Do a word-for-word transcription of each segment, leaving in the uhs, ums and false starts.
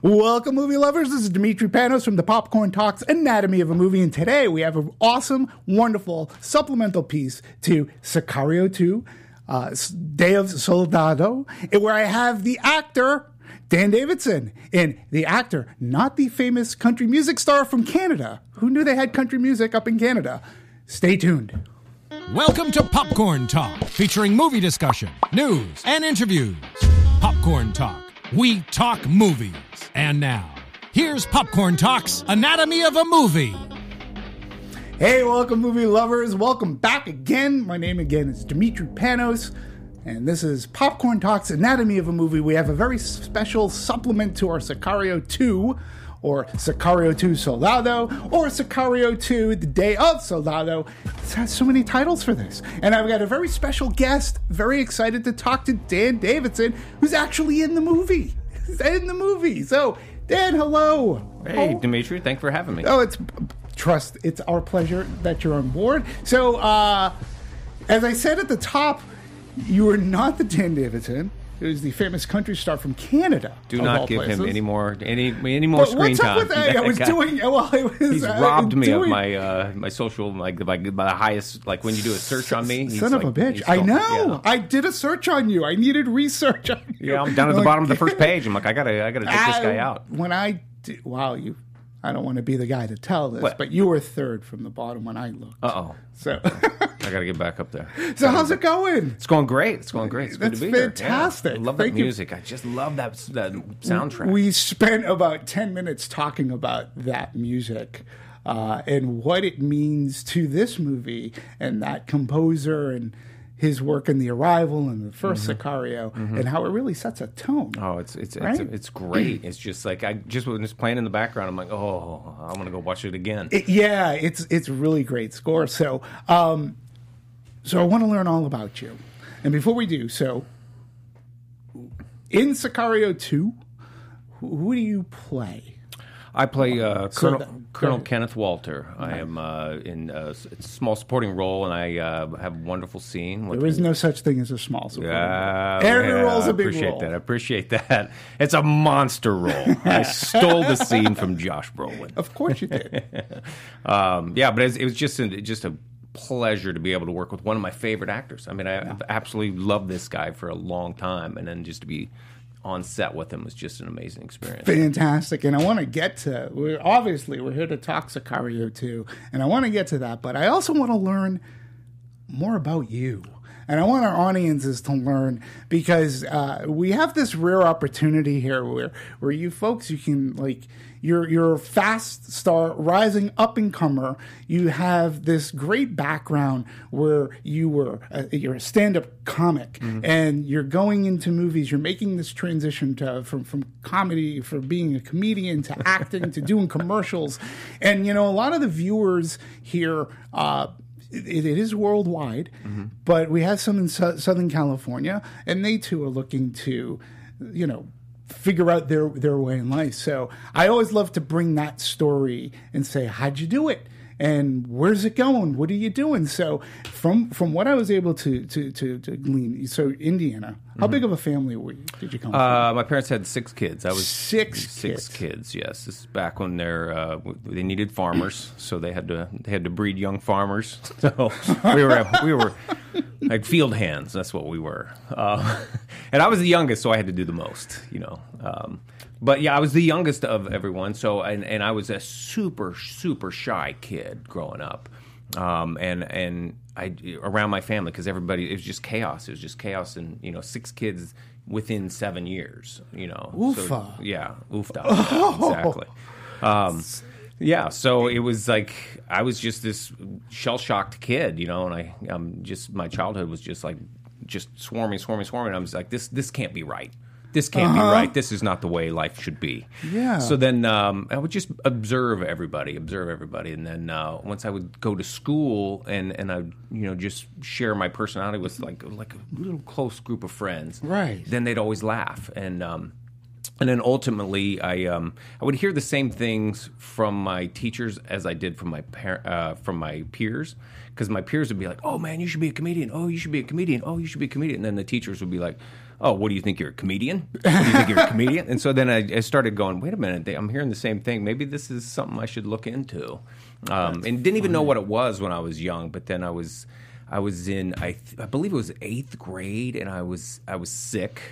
Welcome, movie lovers. This is Dimitri Panos from the Popcorn Talks Anatomy of a Movie, and today we have an awesome, wonderful supplemental piece to Sicario two, uh, Day of Soldado, where I have the actor Dan Davidson, and the actor, not the famous country music star from Canada. Who knew they had country music up in Canada? Stay tuned. Welcome to Popcorn Talk, featuring movie discussion, news, and interviews. Popcorn Talk. We talk movies. And now, here's Popcorn Talk's Anatomy of a Movie. Hey, welcome, movie lovers. Welcome back again. My name again is Dimitri Panos, and this is Popcorn Talk's Anatomy of a Movie. We have a very special supplement to our Sicario two, or Sicario two Soldado, or Sicario two The Day of Soldado. It has so many titles for this. And I've got a very special guest, very excited to talk to Dan Davidson, who's actually in the movie. He's in the movie. So, Dan, hello. Hey, oh. Dimitri, thanks for having me. Oh, it's, trust, it's our pleasure that you're on board. So, uh, as I said at the top, you are not the Dan Davidson who's the famous country star from Canada. Do not give places. him any more any any more but screen what's time. Up with that? I was doing well. I was. He's uh, robbed me doing, of my uh, my social like by, by the highest like when you do a search on me. Son of like, a bitch! still, I know. Yeah. I did a search on you. I needed research on you. Yeah, I'm down at the bottom of the first page. I'm like, I gotta I gotta check this guy out. When I did, wow, you. I don't want to be the guy to tell this, what? but you were third from the bottom when I looked. Uh oh. So I gotta get back up there. So how's it going? It's going great. It's going great. It's That's good to be fantastic. here. Yeah. I love Thank that you. music. I just love that that soundtrack. We spent about ten minutes talking about that music uh, and what it means to this movie and that composer and his work in The Arrival and the first mm-hmm. Sicario mm-hmm. and how it really sets a tone. Oh, it's it's right? it's, it's great. It's just like I just when it's playing in the background, I'm like, oh, I want to go watch it again. It, yeah, it's it's really great score. So, um, so I want to learn all about you. And before we do, so in Sicario two, who, who do you play? I play uh, So Colonel, that- Colonel Kenneth Walter. I am uh, in a s- small supporting role, and I uh, have a wonderful scene. With There is no such thing as a small supporting Yeah, role. Every yeah, role's I a big appreciate role. that. I appreciate that. It's a monster role. I stole the scene from Josh Brolin. Of course you did. um, yeah, but it was, it was just a, just a pleasure to be able to work with one of my favorite actors. I mean, I, I've absolutely loved this guy for a long time, and then just to be on set with him was just an amazing experience. Fantastic. And I want to get to, we're, obviously, we're here to talk Sicario two, and I want to get to that, but I also want to learn more about you. And I want our audiences to learn because uh, we have this rare opportunity here where, where you folks, you can, like, you're, you're a fast star, rising up-and-comer. You have this great background where you were, a, you're a stand-up comic, mm-hmm. and you're going into movies. You're making this transition to from, from comedy, from being a comedian to acting to doing commercials. And, you know, a lot of the viewers here, uh, It, it is worldwide, mm-hmm. but we have some in su- Southern California, and they too are looking to, you know, figure out their their way in life. So I always love to bring that story and say, how'd you do it? And where's it going? What are you doing? So from from what I was able to to to, to glean, so Indiana, how mm-hmm. big of a family were you, did you come uh, from? My parents had six kids. I was six six kids. kids. Yes, this is back when they're uh, they needed farmers, so they had to they had to breed young farmers. So we were we were like field hands. That's what we were. Uh, and I was the youngest, so I had to do the most. You know. Um, But yeah, I was the youngest of everyone, so and, and I was a super super shy kid growing up, um, and and I around my family because everybody it was just chaos. It was just chaos, and you know six kids within seven years. You know, Oofa. So, yeah, oofda, oh. exactly. Um, yeah, so it was like I was just this shell shocked kid, you know, and I um, just my childhood was just like just swarming, swarming, swarming. I was like, this this can't be right. This can't uh-huh. be right. This is not the way life should be. Yeah. So then um, I would just observe everybody, observe everybody, and then uh, once I would go to school and and I would, you know just share my personality with like like a little close group of friends. Right. Then they'd always laugh, and um, and then ultimately I um I would hear the same things from my teachers as I did from my par- uh, from my peers. Because my peers would be like, "Oh man, you should be a comedian. Oh, you should be a comedian. Oh, you should be a comedian." And then the teachers would be like, oh, what do you think, you're a comedian? What do you think, you're a comedian? And so then I, I started going, wait a minute, I'm hearing the same thing. Maybe this is something I should look into. Um, and didn't even know what it was when I was young. But then I was, I was in, I, th- I believe it was eighth grade, and I was, I was sick.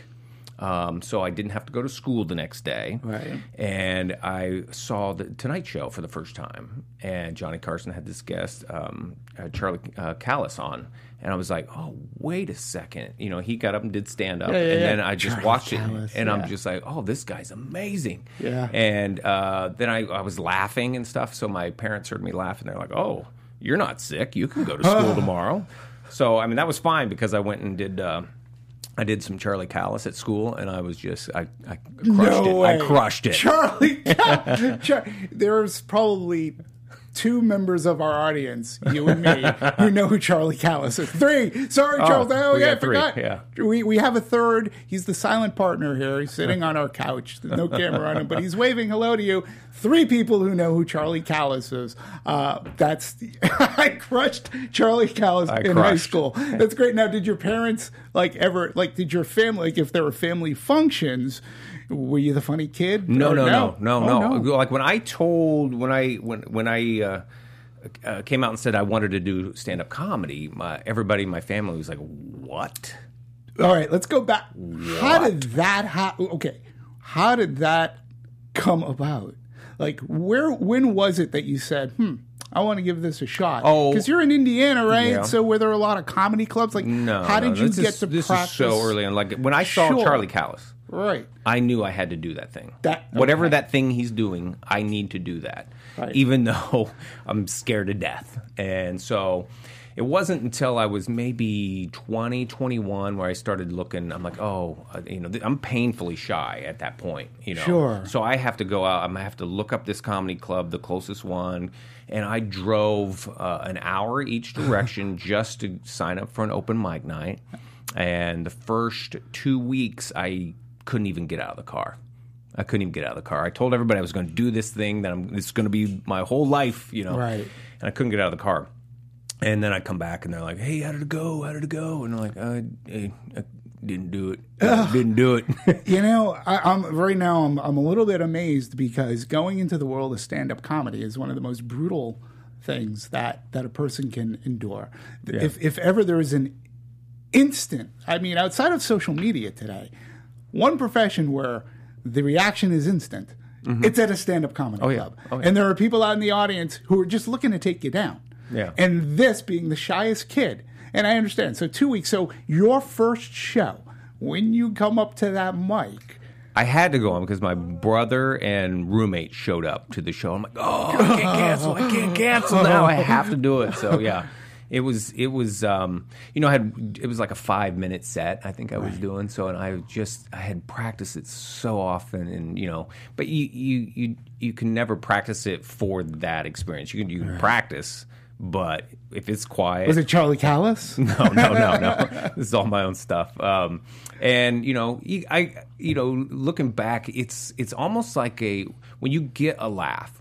Um, so I didn't have to go to school the next day. Right. And I saw the Tonight Show for the first time. And Johnny Carson had this guest, um, uh, Charlie uh, Callis, on. And I was like, oh, wait a second. You know, he got up and did stand up. Yeah, yeah, and yeah. then I just Charlie watched Callis, it. And yeah. I'm just like, oh, this guy's amazing. Yeah. And uh, then I, I was laughing and stuff. So my parents heard me laugh. And they're like, oh, you're not sick. You can go to school tomorrow. So, I mean, that was fine because I went and did... Uh, I did some Charlie Callis at school, and I was just, I, I crushed No it. way. I crushed it. Charlie Callis. Char- There's probably two members of our audience, you and me, who know who Charlie Callis is. Three. Sorry, Oh, Charles. Oh, we yeah, I got three, forgot. yeah. We, we have a third. He's the silent partner here. He's sitting on our couch. There's no camera on him, but he's waving hello to you. Three people who know who Charlie Callis is. Uh, that's the, I crushed Charlie Callis I in high crushed. school. That's great. Now, did your parents like ever like? Did your family like if there were family functions? Were you the funny kid? No, Or no, no, no, Oh, no, Like when I told, when I, when, when I uh, uh, came out and said I wanted to do stand-up comedy, my, everybody in my family was like, what? All right, let's go back. How did that happen? Okay, how did that come about? Like, where, when was it that you said, hmm, I want to give this a shot? Oh. Because you're in Indiana, right? Yeah. So were there a lot of comedy clubs? Like, No, how did no, you this get is, to this practice? is so early on. Like when I saw Sure. Charlie Callis, Right. I knew I had to do that thing. That- Whatever okay. that thing he's doing, I need to do that. Right. Even though I'm scared to death. And so it wasn't until I was maybe twenty, twenty-one where I started looking. I'm like, oh, uh, you know, th- I'm painfully shy at that point, you know. Sure. So I have to go out. I'm going to have to look up this comedy club, the closest one. And I drove uh, an hour each direction just to sign up for an open mic night. And the first two weeks, I couldn't even get out of the car. I couldn't even get out of the car. I told everybody I was going to do this thing, that I'm, it's going to be my whole life, you know. Right. And I couldn't get out of the car. And then I come back, and they're like, hey, how did it go? How did it go? And I'm like, I, I, I didn't do it. I didn't do it. You know, I, I'm right now. I'm I'm a little bit amazed because going into the world of stand-up comedy is one of the most brutal things that, that a person can endure. Yeah. If if ever there is an instant, I mean, outside of social media today, one profession where the reaction is instant, it's at a stand-up comedy Oh, yeah. club, Oh, yeah. and there are people out in the audience who are just looking to take you down. Yeah. And this being the shyest kid. And I understand. So two weeks. So your first show, when you come up to that mic. I had to go on because my brother and roommate showed up to the show. I'm like, oh, I can't cancel. I can't cancel now. I have to do it. So, yeah. It was, it was, um, you know, I had, it was like a five minute set, I think I was doing. So, and I just, I had practiced it so often, and, you know, but you, you, you, you can never practice it for that experience. You can, you can practice, but if it's quiet. Was it Charlie Callis? No, no, no, no. This is all my own stuff. Um, and, you know, you, I, you know, looking back, it's, it's almost like a, when you get a laugh,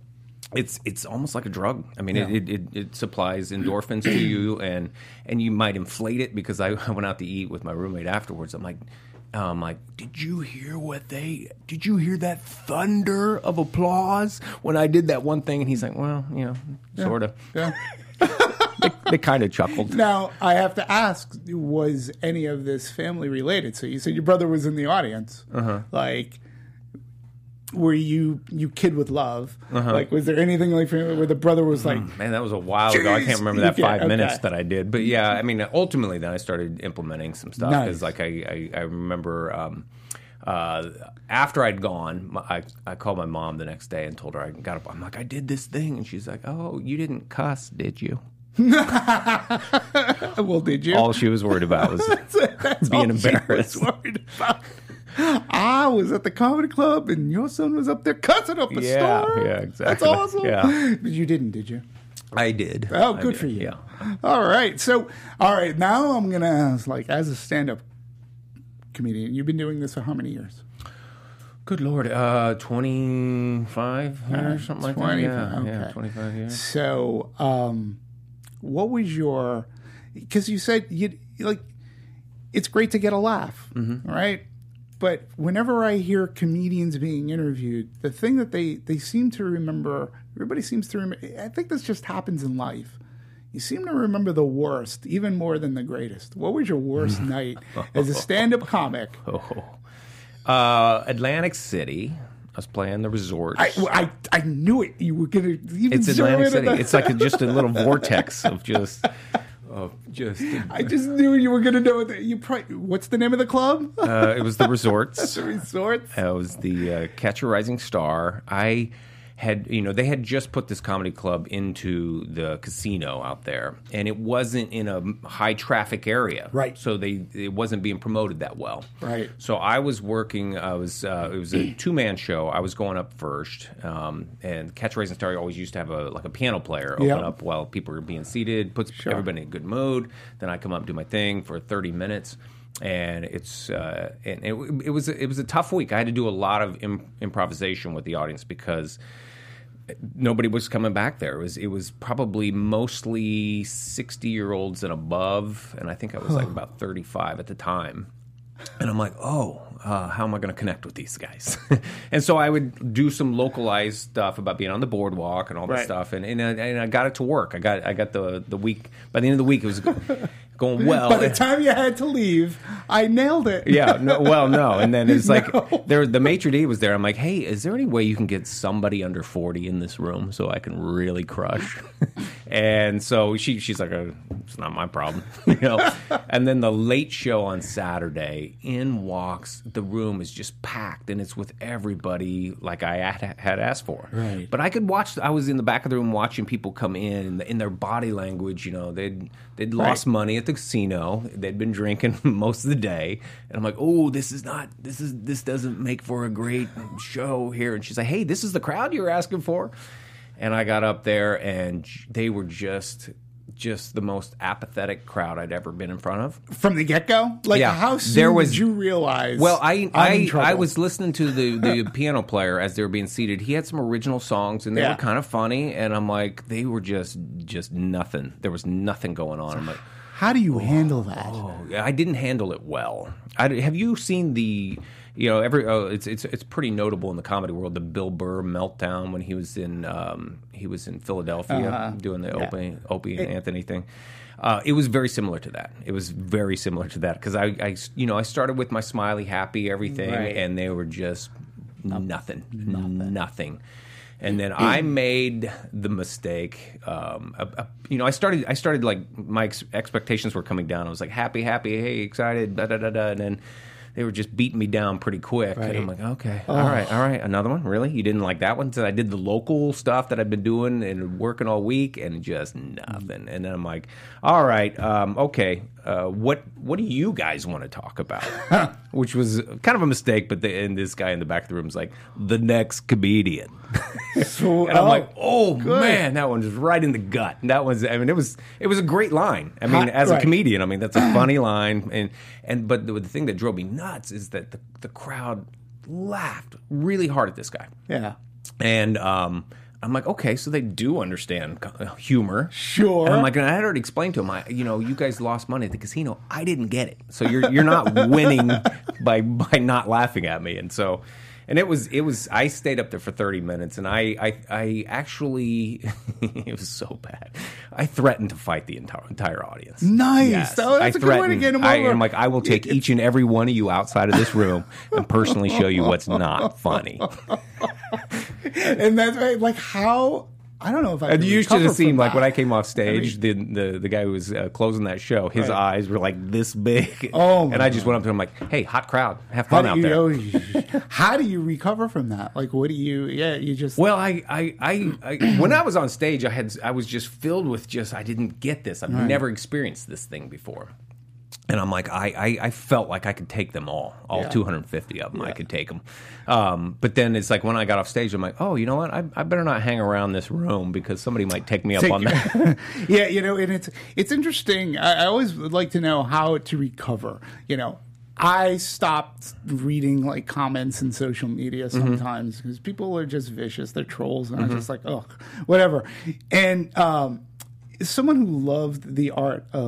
It's it's almost like a drug. I mean, Yeah. it, it, it supplies endorphins to you, and and you might inflate it because I, I went out to eat with my roommate afterwards. I'm like, I'm like, did you hear what they? Did you hear that thunder of applause when I did that one thing? And he's like, well, you know, sort of. Yeah. They, they kind of chuckled. Now, I have to ask, was any of this family related? So you said your brother was in the audience. Uh-huh. Like, were you you kid with love? Uh-huh. Like, was there anything like where the brother was like, Man, that was a while ago. I Jeez. can't remember that Yeah, five okay. minutes that I did. But yeah, I mean, ultimately, then I started implementing some stuff because, Nice. like, I I, I remember um, uh, after I'd gone, my, I I called my mom the next day and told her I got up. I'm like, I did this thing, and she's like, Oh, you didn't cuss, did you? well, did you? All she was worried about was That's being all she embarrassed. was worried about. I was at the comedy club and your son was up there cussing up a Yeah, storm. yeah, exactly. That's awesome. Yeah. But you didn't, did you? I did. Oh, I good did, for you. Yeah. All right. So, all right. Now I'm going to ask, like, as a stand-up comedian, you've been doing this for how many years? Good Lord, uh, twenty-five years, something like twenty, that. Yeah, okay. yeah, twenty-five years. So, um, what was your? Because you said you like. it's great to get a laugh, Mm-hmm. right? But whenever I hear comedians being interviewed, the thing that they, they seem to remember, everybody seems to remember, I think this just happens in life. You seem to remember the worst even more than the greatest. What was your worst night as a stand-up comic? Oh. Uh, Atlantic City. I was playing the resort. I, I, I knew it. You were going to even It's zero Atlantic in City. on that. It's like a, just a little vortex of just, of just. I just knew you were going to know it. You probably, what's the name of the club? Uh, it was the resorts. The resort. It was the uh, Catch a Rising Star. I had, you know, they had just put this comedy club into the casino out there, and it wasn't in a high traffic area, Right. So they it wasn't being promoted that well, Right. So I was working. I was uh, it was a two man show. I was going up first, um, and Catch a Rising Star always used to have a like a piano player open Yep. up while people were being seated, puts everybody in a good mood. Then I come up and do my thing for thirty minutes. And it's uh, and it, it was it was a tough week. I had to do a lot of im- improvisation with the audience because nobody was coming back there. It was it was probably mostly sixty year olds and above, and I think I was like about thirty five at the time. And I'm like, oh, uh, how am I going to connect with these guys? And so I would do some localized stuff about being on the boardwalk and all that Right. stuff, and and I, and I got it to work. I got I got the the week by the end of the week it was going well. By the time you had to leave, I nailed it. Yeah, no, well, no. And then it's like, No. there, the maitre d' was there. I'm like, hey, is there any way you can get somebody under forty in this room so I can really crush? And so she, she's like, oh, it's not my problem, you know. And then the late show on Saturday, in walks, the room is just packed, and it's with everybody like I had, had asked for. Right. But I could watch. I was in the back of the room watching people come in, in, in their body language. You know, they'd they'd lost Right. money at the casino. They'd been drinking most of the day, and I'm like, oh, this is not. This is this doesn't make for a great show here. And she's like, hey, this is the crowd you were asking for. And I got up there, and they were just. Just the most apathetic crowd I'd ever been in front of. From the get go, like Yeah. how soon There was- did you realize? Well, I I'm in I, trouble? I was listening to the, the piano player as they were being seated. He had some original songs, and they Yeah. were kind of funny. And I'm like, they were just just nothing. There was nothing going on. I'm like, How do you handle that? oh, yeah, I didn't handle it well. I, have you seen the? You know, every oh, it's it's it's pretty notable in the comedy world. The Bill Burr meltdown when he was in um, he was in Philadelphia Uh-huh. doing the Yeah. Opie, Opie and Anthony thing. Uh, it was very similar to that. It was very similar to that because I, I, you know, I started with my smiley, happy, everything, Right. and they were just nothing, nothing, nothing. And then I made the mistake. Um, uh, uh, you know, I started. I started like my ex- expectations were coming down. I was like happy, happy, hey, excited, da da da da, and then they were just beating me down pretty quick. Right. And I'm like, okay, all right, all right, another one. Really? You didn't like that one? So I did the local stuff that I've been doing and working all week, and just nothing. And then I'm like, all right, um, okay. Uh, what what do you guys want to talk about? Which was kind of a mistake, but the, and this guy in the back of the room was like, the next comedian. So, And I'm oh, like, oh good. man, that one was right in the gut. And that was, I mean, it was, it was a great line. I mean, Hot- as a right. comedian, I mean, that's a funny line. And and but the, the thing that drove me nuts is that the the crowd laughed really hard at this guy. Yeah. And um, I'm like, okay, so they do understand co- humor. Sure. And I'm like, and I had already explained to him, I, you know, you guys lost money at the casino. I didn't get it. So you're you're not winning by by not laughing at me. And so, and it was it was I stayed up there for thirty minutes, and I I, I actually it was so bad. I threatened to fight the entire entire audience. Nice. Yes. Oh, that's I a good way to threatened- get 'em I over. am like, I will take each and every one of you outside of this room and personally show you what's not funny. And that's right. Like how I don't know if I. And can you should recover have seen, from like, when that. I came off stage, the, the the guy who was uh, closing that show, his Right. eyes were like this big. Oh, my and I just went up to him like, "Hey, hot crowd, have How fun do out you, there." oh, how do you recover from that? Like, what do you? Yeah, you just. Well, I, I, I, I, when I was on stage, I had, I was just filled with just, I didn't get this. I've never experienced this thing before, and I'm like, I, I, I felt like I could take them all, all Yeah. two hundred fifty of them. I Yeah. could take them. Um, but then it's like when I got off stage, I'm like, oh, you know what? I, I better not hang around this room because somebody might take me up Take- on that. Yeah, you know, and it's it's interesting. I, I always would like to know how to recover. You know, I stopped reading like comments in social media Mm-hmm. sometimes because people are just vicious. They're trolls, and I'm just like, oh, whatever. And um, as someone who loved the art of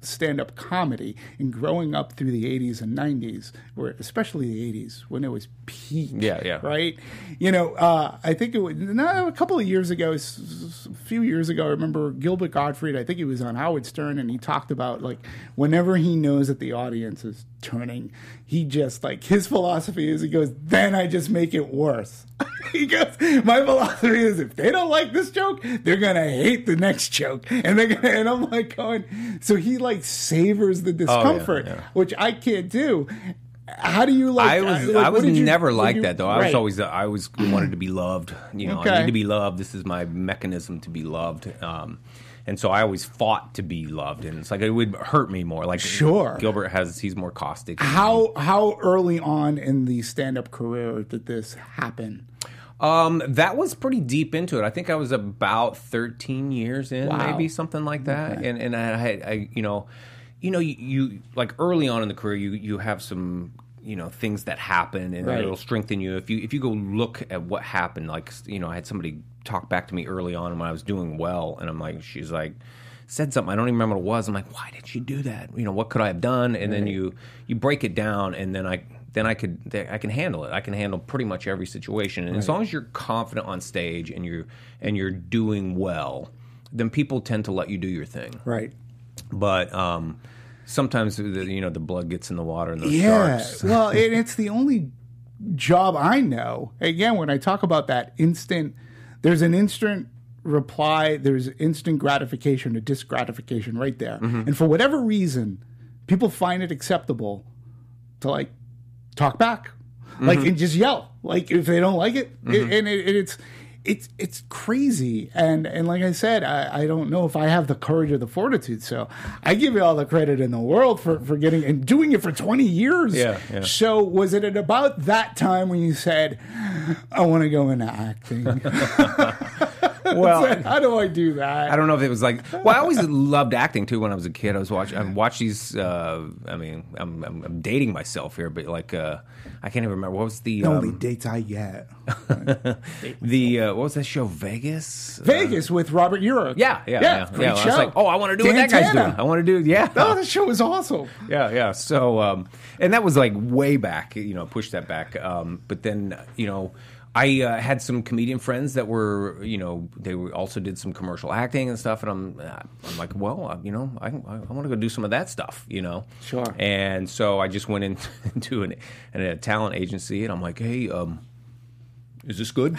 stand-up comedy and growing up through the eighties and nineties, where especially the eighties when it was peak. Yeah, yeah. Right? You know, uh, I think it was no, a couple of years ago, s- s- a few years ago, I remember Gilbert Gottfried, I think he was on Howard Stern, and he talked about, like, whenever he knows that the audience is turning, he just, like, his philosophy is, he goes, then I just make it worse. He goes, my philosophy is, if they don't like this joke, they're going to hate the next joke. And they're gonna, and I'm like going, so he, like, savors the discomfort, oh, yeah, yeah. which I can't do. How do you like? I was like, I was you, never like you, that though. I right. was always I always wanted to be loved. You know, Okay. I need to be loved. This is my mechanism to be loved. Um, and so I always fought to be loved, and it's like it would hurt me more. Like Sure. Gilbert has he's more caustic. How how early on in the stand-up career did this happen? Um, that was pretty deep into it. I think I was about thirteen years in, Wow. maybe something like that. Okay. And and I had I you know, you know you, you like early on in the career you you have some you know things that happen and Right. it'll strengthen you if you if you go look at what happened. Like you know I had somebody talk back to me early on when I was doing well, and I'm like she's like. Said something I don't even remember what it was. I'm like, why did you do that? You know, what could I have done? And then you you break it down, and then I then I could I can handle it. I can handle pretty much every situation, and as long as you're confident on stage and you're and you're doing well, then people tend to let you do your thing. Right. But um, sometimes the, you know the blood gets in the water and those Yeah. sharks. Well, and it's the only job I know. Again, when I talk about that instant, there's an instant reply, there's instant gratification or disgratification right there. Mm-hmm. And for whatever reason, people find it acceptable to like talk back, like Mm-hmm. and just yell, like if they don't like it, it and it, it's. It's it's crazy, and and like I said, I, I don't know if I have the courage or the fortitude. So I give you all the credit in the world for, for getting and doing it for twenty years. Yeah, yeah. So was it at about that time when you said, "I want to go into acting"? Well, How do I do that? I don't know if it was like. Well, I always loved acting too when I was a kid. I was watching. I watched these. Uh, I mean, I'm, I'm, I'm dating myself here, but like, uh, I can't even remember what was the The only um, dates I get. the uh, what was that show? Vegas. Vegas with Robert Urich. Yeah, yeah, yeah. yeah. Great yeah. show. I was like, oh, I want to do what Dan that guy's Tana. doing. I want to do, yeah, Oh, the show was awesome. yeah, yeah. So, um, and that was like way back, you know, push that back. Um, but then, you know, I uh, had some comedian friends that were, you know, they were also did some commercial acting and stuff, and I'm, uh, I'm like, well, uh, you know, I, I, I want to go do some of that stuff, you know. Sure. And so I just went in, into an, an, a talent agency, and I'm like, hey, um. Is this good?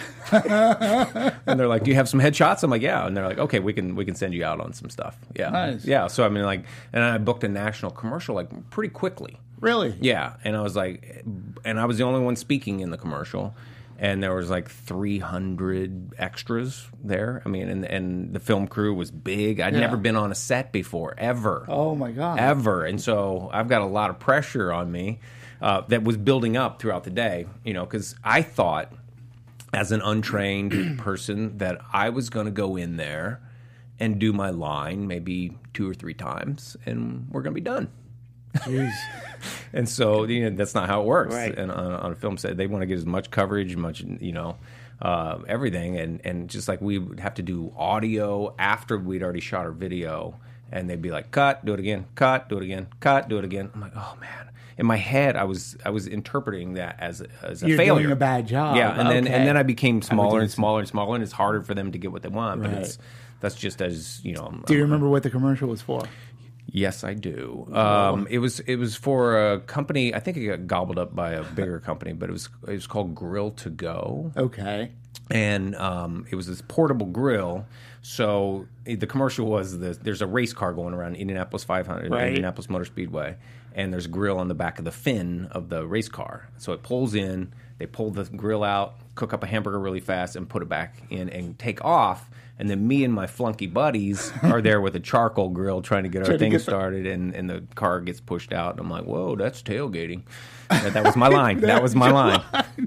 And they're like, "Do you have some headshots?" I'm like, "Yeah." And they're like, "Okay, we can we can send you out on some stuff." Yeah, Nice. yeah. So I mean, like, and I booked a national commercial like pretty quickly. Really? Yeah, and I was like, and I was the only one speaking in the commercial, and there was like three hundred extras there. I mean, and and the film crew was big. I'd Yeah. never been on a set before, ever. Oh my God. Ever. And so I've got a lot of pressure on me uh, that was building up throughout the day, you know, because I thought as an untrained person that I was going to go in there and do my line maybe two or three times and we're going to be done. Jeez. And so, you know, that's not how it works. Right. And on, on a film set, they want to get as much coverage, much, you know, uh, everything. And, and just like we would have to do audio after we'd already shot our video, and they'd be like, cut, do it again, cut, do it again, cut, do it again. I'm like, oh man. In my head, I was I was interpreting that as a, as a You're failure, doing a bad job. Yeah, and then Okay. and then I became smaller and see. smaller and smaller, and it's harder for them to get what they want. But Right. it's that's just as you know. Do you remember what the commercial was for? Yes, I do. Um, it was it was for a company. I think it got gobbled up by a bigger company, but it was it was called Grill to Go, Okay. and um, it was this portable grill. So eh, the commercial was the, there's a race car going around Indianapolis five hundred, Right. Indianapolis Motor Speedway, and there's a grill on the back of the fin of the race car. So it pulls in, they pull the grill out, cook up a hamburger really fast, and put it back in and take off. And then me and my flunky buddies are there with a charcoal grill trying to get our Trying to thing get the- started, and, and the car gets pushed out. And I'm like, whoa, that's tailgating. That, that was my line. That was my line.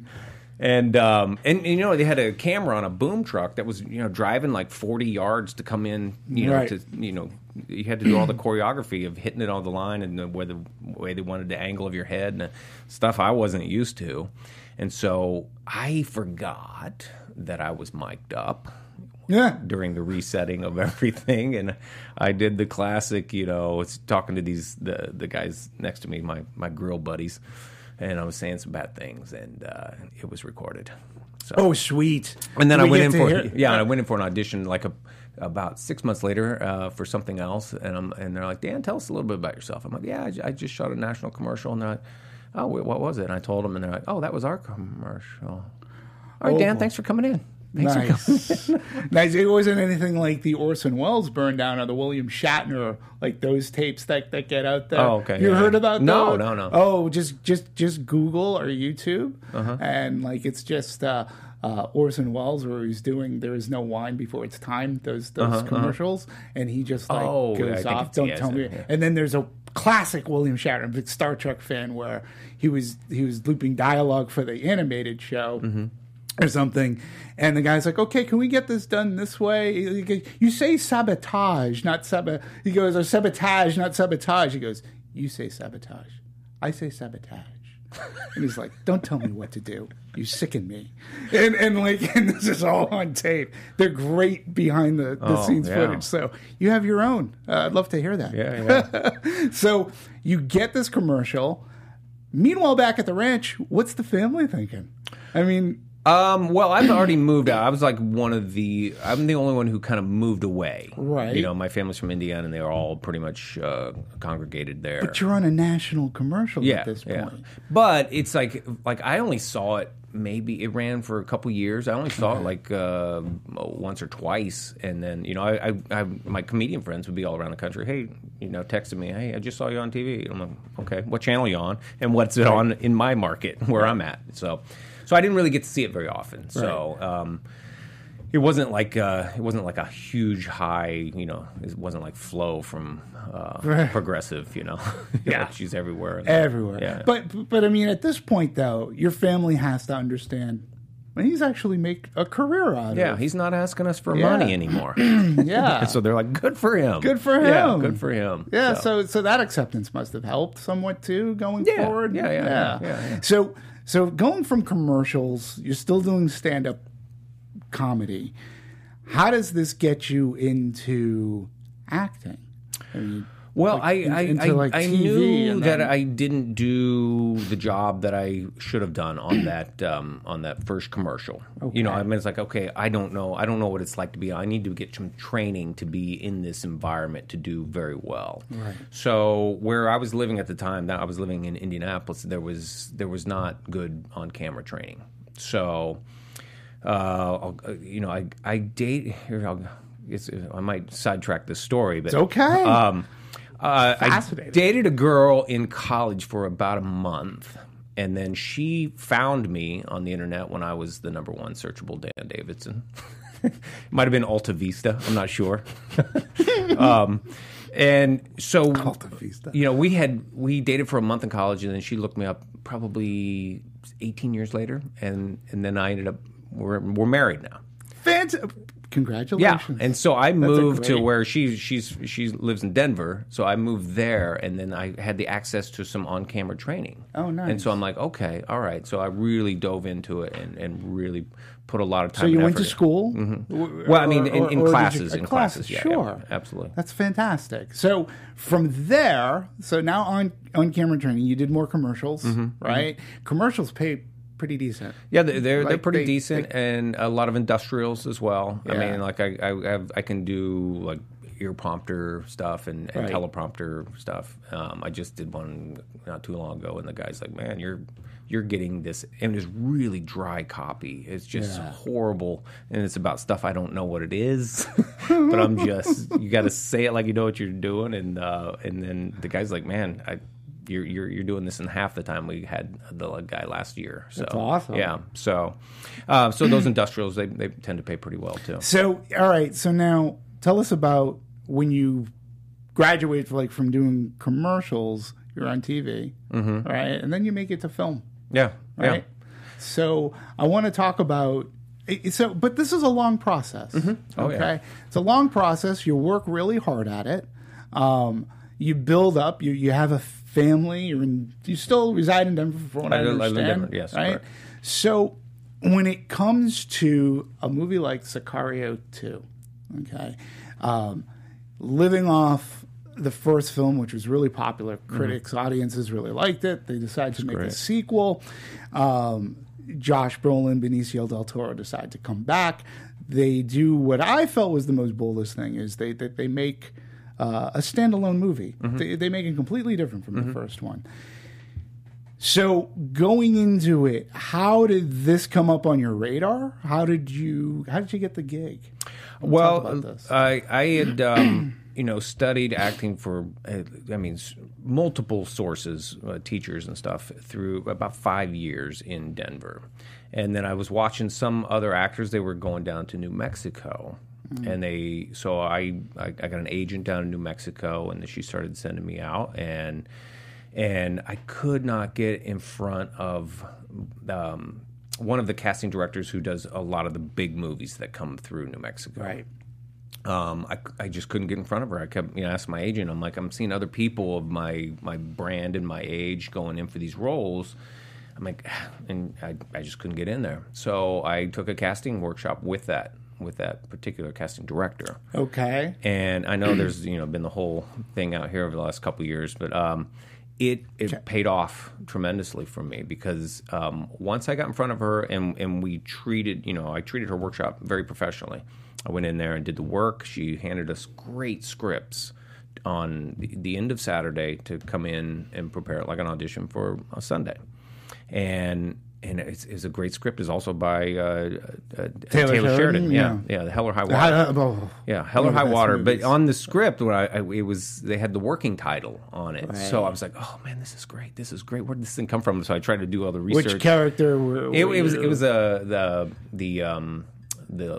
And, um, and and you know they had a camera on a boom truck that was you know driving like forty yards to come in you know Right. to you know you had to do all the choreography of hitting it on the line and the way the way they wanted the angle of your head and stuff I wasn't used to, and so I forgot that I was mic'd up Yeah. during the resetting of everything, and I did the classic, you know, it's talking to these the the guys next to me, my my grill buddies, and I was saying some bad things, and uh, it was recorded. So, Oh, sweet. and then Do I we went get in to for hear- yeah, and I went in for an audition like a. About six months later uh, for something else, and I'm and they're like, Dan, tell us a little bit about yourself. I'm like, yeah, I, j- I just shot a national commercial, and they're like, oh, wait, what was it? And I told them, and they're like, oh, that was our commercial. All right, Oh, Dan, boy. thanks for coming in. Thanks for coming. Nice. Nice. It wasn't anything like the Orson Welles burn down or the William Shatner, like those tapes that, that get out there. Oh, okay, You yeah. heard about No, those? no, no. Oh, just just just Google or YouTube, Uh-huh. and like it's just uh, uh, Orson Welles where he's doing "There Is No Wine Before It's Time." Those those Uh-huh, commercials, and he just like Oh, I goes think off. it's- Don't yeah, tell me. yeah. And then there's a classic William Shatner, I'm a big Star Trek fan, where he was he was looping dialogue for the animated show. Mm-hmm. Or something, and the guy's like, "Okay, can we get this done this way?" He goes, you say sabotage, not sab. He goes, "Or sabotage, not sabotage." He goes, "You say sabotage, I say sabotage." And he's like, "Don't tell me what to do. You sicken me." And and like, and this is all on tape. They're great behind the, the Oh, scenes yeah. footage. So you have your own. Uh, I'd love to hear that. Yeah, yeah. So you get this commercial. Meanwhile, back at the ranch, what's the family thinking? I mean. Um, well, I've already moved out. I was like one of the. I'm the only one who kind of moved away. Right. You know, my family's from Indiana, and they are all pretty much uh, congregated there. But you're on a national commercial yeah, at this yeah. point. But it's like like I only saw it. Maybe it ran for a couple years. I only saw it like uh, once or twice, and then you know, I, I, I my comedian friends would be all around the country. Hey, you know, texting me. Hey, I just saw you on T V. I'm like, okay, what channel are you on, and what's it on in my market where I'm at? So, so I didn't really get to see it very often. So. Um, It wasn't like uh, it wasn't like a huge high, you know. It wasn't like Flo from uh, Right. Progressive, you know. Yeah. Like she's everywhere. Everywhere. Yeah. But but I mean, at this point, though, your family has to understand. Well, he's actually make a career out Yeah, of. he's not asking us for Yeah. money anymore. Yeah. So they're like, good for him. Good for Yeah, him. good for him. Yeah, so so that acceptance must have helped somewhat too going Yeah, forward. yeah, yeah, yeah, yeah, yeah. So so going from commercials, you're still doing stand up comedy. How does this get you into acting? I mean, Well, like, I in- I, into, I, like, I T V knew and that then- I didn't do the job that I should have done on that um, on that first commercial. You know, Okay. I mean, it's like, okay, I don't know, I don't know what it's like to be. I need to get some training to be in this environment to do very well. Right. So where I was living at the time, that I was living in Indianapolis, there was there was not good on camera training. So. Uh, I'll- uh, you know, I I date here. I'll, it's, I might sidetrack this story, but It's okay. Um, uh, I Fascinating. dated a girl in college for about a month, and then she found me on the internet when I was the number one searchable Dan Davidson. It might have been Alta Vista. I'm not sure. um, and so, Alta Vista. you know, we had we dated for a month in college, and then she looked me up probably eighteen years later, and and then I ended up we're we're married now. Fant- Yeah, Congratulations. and so I a moved to great- where she's she's she lives in Denver, so I moved there, and then I had the access to some on camera training. Oh, nice. And so I'm like, okay, all right. So I really dove into it and, and really put a lot of time. So you and went to effort in. school? Well, I mean, in, in Or- or did you- classes, uh, in classes, yeah, sure, yeah, absolutely. That's fantastic. So from there, so now on on camera training, you did more commercials, Mm-hmm, right? Commercials pay pretty decent. Yeah, they're they're, they're Like, pretty they- decent, and a lot of industrials as well. I Yeah. mean, like I I, have, I can do like ear prompter stuff and, and Right. teleprompter stuff. Um, I just did one not too long ago, and the guy's like, "Man, you're you're getting this," and it's really dry copy. It's just Yeah. horrible, and it's about stuff I don't know what it is, but I'm just you got to say it like you know what you're doing, and uh, and then the guy's like, "Man, I." You're, you're you're doing this in half the time we had the guy last year. So That's awesome. Yeah. So uh, so those industrials they, they tend to pay pretty well too. So all right, so now tell us about when you graduate like from doing commercials, you're on T V, mm-hmm. right? And then you make it to film. Yeah. Right. So I want to talk about it- so, but this is a long process. Oh, okay, yeah. it's a long process. You work really hard at it. Um, you build up. You you have a family. You're in. You still reside in Denver, from what I, I live in understand. Denver, yes, right. correct. So when it comes to a movie like Sicario two, okay, um, living off the first film, which was really popular, critics, mm-hmm. audiences really liked it. They decided to make great. a sequel. Um, Josh Brolin, Benicio del Toro decide to come back. They do what I felt was the most boldest thing, is they they, they make uh, a standalone movie. Mm-hmm. They, they make it completely different from mm-hmm. the first one. So going into it, how did this come up on your radar? How did you how did you get the gig? Well, I I had um, you know studied acting for I mean multiple sources, uh, teachers and stuff through about five years in Denver, and then I was watching some other actors. They were going down to New Mexico. Mm. And they, so I, I, I got an agent down in New Mexico, and she started sending me out, and and I could not get in front of um, one of the casting directors who does a lot of the big movies that come through New Mexico. Right. Um, I, I just couldn't get in front of her. I kept, you know, asking my agent. I'm like, I'm seeing other people of my my brand and my age going in for these roles. I'm like, and I, I just couldn't get in there. So I took a casting workshop with that. with that particular casting director. Okay. And I know there's, you know, been the whole thing out here over the last couple of years, but um, it it okay. paid off tremendously for me because um, once I got in front of her and, and we treated, you know, I treated her workshop very professionally. I went in there and did the work. She handed us great scripts on the, the end of Saturday to come in and prepare it like an audition for a Sunday. And And it's, it's a great script. It's also by uh, uh, Taylor, Taylor Sheridan. Sheridan. Yeah, yeah, the Hell or High Water. Uh, oh, yeah, Hell or High Water. Movies. But on the script, when I, I, it was they had the working title on it. Right. So I was like, oh man, this is great. This is great. Where did this thing come from? So I tried to do all the research. Which character? Were, were it, it was it was uh, the the um, the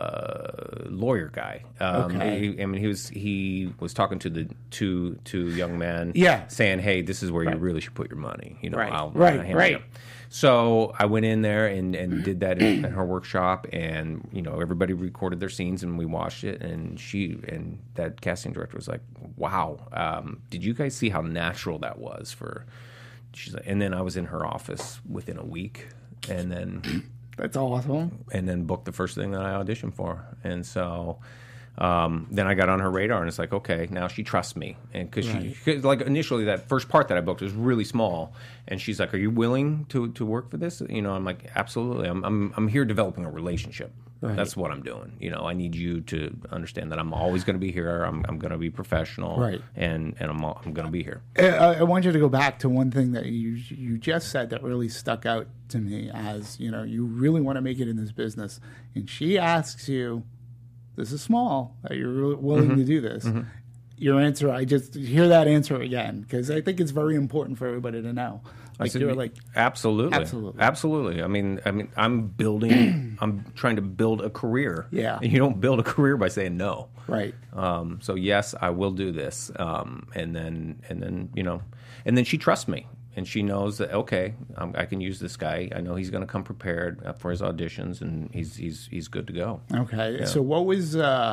uh, lawyer guy. Um, okay. He, I mean, he was he was talking to the two two young men. Yeah. Saying, hey, this is where right. you really should put your money. You know, right, I'll, right, I'll right. You. So I went in there and, and did that in, in her workshop, and you know everybody recorded their scenes, and we watched it. And she and that casting director was like, "Wow, um, did you guys see how natural that was for?" She's like, and then I was in her office within a week, and then that's awesome. And then booked the first thing that I auditioned for, and so. Um, then I got on her radar, and it's like, okay, now she trusts me, and because right. she, cause like initially that first part that I booked was really small, and she's like, "Are you willing to, to work for this?" You know, I'm like, "Absolutely. I'm I'm I'm here developing a relationship. Right. That's what I'm doing. You know, I need you to understand that I'm always going to be here. I'm I'm going to be professional, right? And and I'm I'm going to be here." I, I want you to go back to one thing that you you just said that really stuck out to me as you know you really want to make it in this business, and she asks you. This is small. Are you really willing mm-hmm. to do this? Mm-hmm. Your answer, I just hear that answer again because I think it's very important for everybody to know. Like said, you're like absolutely, absolutely, absolutely. I mean, I mean, I'm building. I'm trying to build a career. Yeah, and you don't build a career by saying no. Right. Um, so yes, I will do this. Um, and then and then you know, and then she trusts me. And she knows that okay, um, I can use this guy. I know he's going to come prepared for his auditions, and he's he's he's good to go. Okay. Yeah. So what was uh,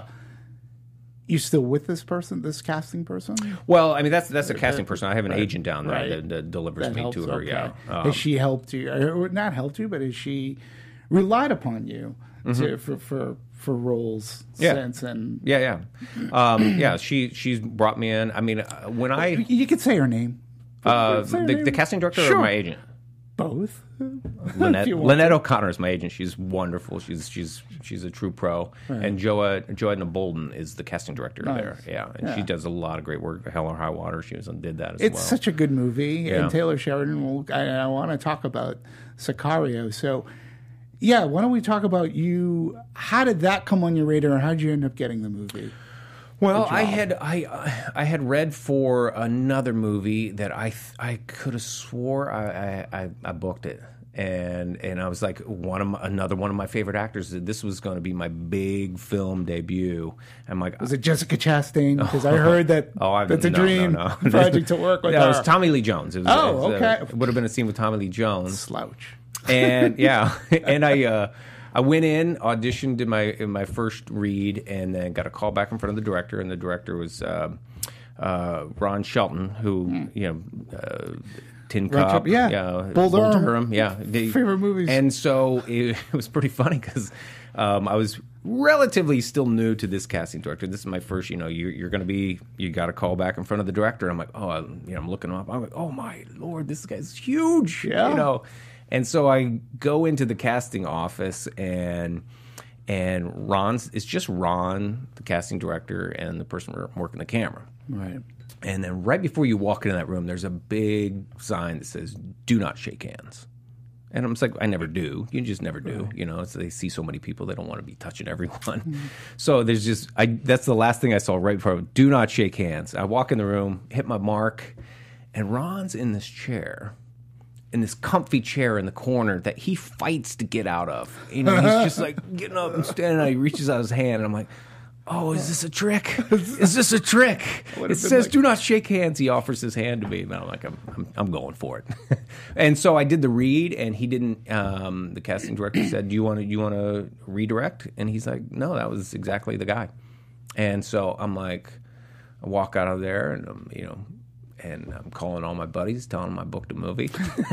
you still with this person, this casting person? Well, I mean that's that's a casting person. I have an right. agent down there right. that, that delivers that me helps, to her. Okay. Yeah. Um, has she helped you? Or not helped you, but has she relied upon you mm-hmm. to, for for for roles yeah. since? And yeah, yeah, um, yeah. She she's brought me in. I mean, uh, when I you could say her name. Uh, the, the casting director sure. or my agent? Both. Lynette, Lynette O'Connor is my agent. She's wonderful. She's she's she's a true pro. Right. And Joa, Joanna Bolden is the casting director nice. there. Yeah, and yeah. she does a lot of great work. Hell or High Water, she was did that as it's well. It's such a good movie. Yeah. And Taylor Sheridan, will, I, I want to talk about Sicario. So, yeah, why don't we talk about you? How did that come on your radar, and how did you end up getting the movie? Well, I had I I had read for another movie that I I could have swore I, I I booked it, and and I was like one of my, another one of my favorite actors. This was going to be my big film debut. I'm like, was it Jessica Chastain? Because I heard that oh, that's a no, dream no, no. project to work with. Yeah, her. It was Tommy Lee Jones. It was, oh, it was, okay. Uh, it would have been a scene with Tommy Lee Jones. Slouch. And yeah, and I. Uh, I went in, auditioned in my in my first read, and then got a call back in front of the director. And the director was uh, uh, Ron Shelton, who mm. you know uh, Tin Red Cup, Cup, yeah. yeah, Bull Durham. yeah. They- Favorite movies. And so it, it was pretty funny because um, I was relatively still new to this casting director. This is my first, you know, you're, you're going to be, you got to call back in front of the director. I'm like, oh, I, you know, I'm looking up. I'm like, oh my Lord, this guy's huge, Yeah. you know. And so I go into the casting office and and Ron's, it's just Ron, the casting director, and the person working the camera. Right. And then right before you walk into that room, there's a big sign that says, do not shake hands. And I'm just like, I never do. You just never do. You know, so they see so many people, they don't want to be touching everyone. Mm-hmm. So there's just, I that's the last thing I saw right before. Do not shake hands. I walk in the room, hit my mark, and Ron's in this chair, in this comfy chair in the corner that he fights to get out of. You know, he's just like getting up and standing up. He reaches out his hand, and I'm like, oh, is this a trick? Is this a trick? It says, like, do not shake hands. He offers his hand to me. And I'm like, I'm, I'm, I'm going for it. And so I did the read, and he didn't, um, the casting director said, do you want to, you want to redirect? And he's like, no, that was exactly the guy. And so I'm like, I walk out of there, and I'm, you know, and I'm calling all my buddies, telling them I booked a movie.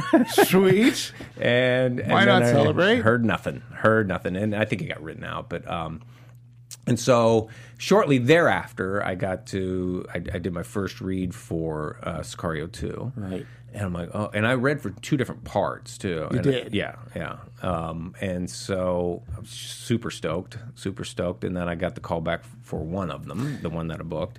Sweet. and, and Why not I celebrate? Heard nothing. Heard nothing. And I think it got written out, but, um, and so shortly thereafter, I got to, I, I did my first read for uh, Sicario two. Right. And I'm like, oh, and I read for two different parts too. You and did? Yeah, yeah. Um, and so I was super stoked, super stoked. And then I got the call back for one of them, the one that I booked.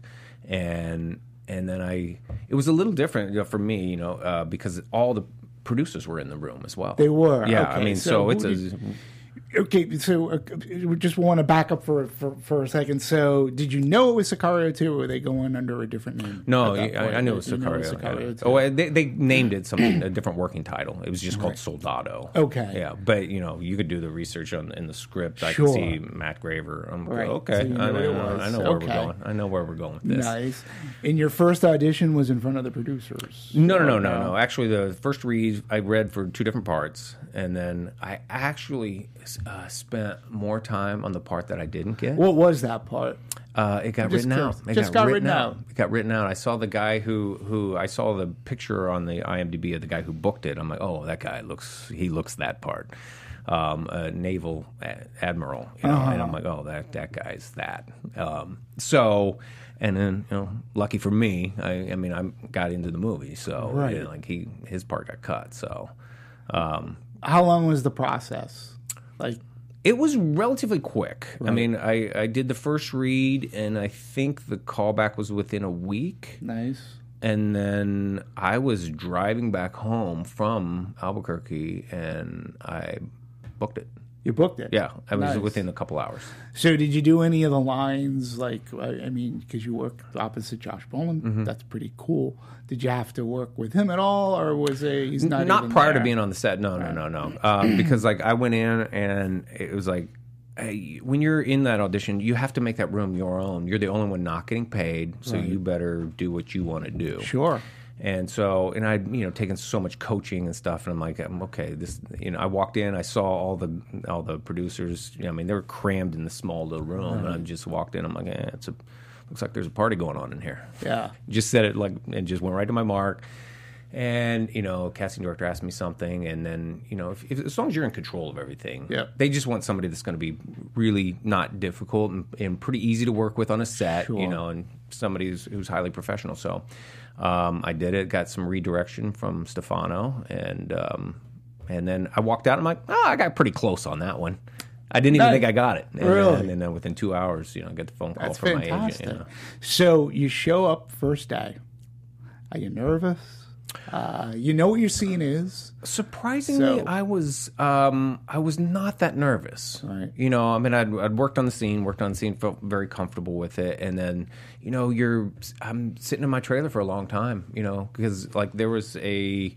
And and then I, it was a little different, you know, for me, you know, uh, because all the producers were in the room as well. They were? Yeah, Okay, I mean, so so, who it's a... did- Okay, so uh, we just want to back up for, for for a second. So, did you know it was Sicario two, or were they going under a different name? No, at that I, point? I knew it was You know Sicario. Sicario yeah. two. Oh, they, they named it something, a different working title. It was just called Soldado. Okay. Yeah, but you know, you could do the research on in the script. I Sure. could see Matt Graver. I'm like, Right. okay, So you I knew know, it was. I know where Okay. we're going. I know where we're going with this. Nice. And your first audition was in front of the producers? No, no, no, Or no, no. Actually, the first read I read for two different parts, and then I actually uh, spent more time on the part that I didn't get. What was that part? Uh, it got Just written out. curious. It Just got written out. It got written out. I saw the guy who, who I saw the picture on the IMDb of the guy who booked it. I'm like, oh, that guy looks. He looks that part. Um, a naval a- admiral, you know, Uh-huh. and I'm like, oh, that that guy's that. Um, so, and then you know, lucky for me, I, I mean, I got into the movie, so Right. you know, like he his part got cut. So, um, How long was the process? Like, it was relatively quick. I Right. mean, I, I did the first read, and I think the callback was within a week. nice. And then I was driving back home from Albuquerque, and I booked it. You booked it. Yeah, I was Nice. within a couple hours. So, did you do any of the lines? Like, I I mean, because you work opposite Josh Brolin, Mm-hmm. that's pretty cool. Did you have to work with him at all, or was it he's not Not even prior there? to being on the set. No, no, no, no. Um, because like I went in, and it was like, hey, when you're in that audition, you have to make that room your own. You're the only one not getting paid, so Right. you better do what you want to do. Sure. And so, and I'd, you know, taken so much coaching and stuff, and I'm like, I'm okay, this, you know, I walked in, I saw all the, all the producers, you know, I mean, they were crammed in the small little room, and I just walked in, I'm like, eh, it's a, looks like there's a party going on in here. Yeah. Just said it like, and just went right to my mark. And, you know, casting director asked me something, and then, you know, if, if, as long as you're in control of everything, Yeah. they just want somebody that's going to be really not difficult and, and pretty easy to work with on a set, Sure. you know, and somebody who's, who's highly professional. So um, I did it, got some redirection from Stefano, and um, and then I walked out, I'm like, oh, I got pretty close on that one. I didn't even Nice. think I got it. And Really? Then, and then within two hours, you know, I get the phone call That's from fantastic. my agent. You know. So, you show up first day. Are you nervous? Uh, you know what your scene is. Surprisingly, So- I was um, I was not that nervous. Right. You know, I mean, I'd, I'd worked on the scene, worked on the scene, felt very comfortable with it, and then you know, you're I'm sitting in my trailer for a long time. You know, because like there was a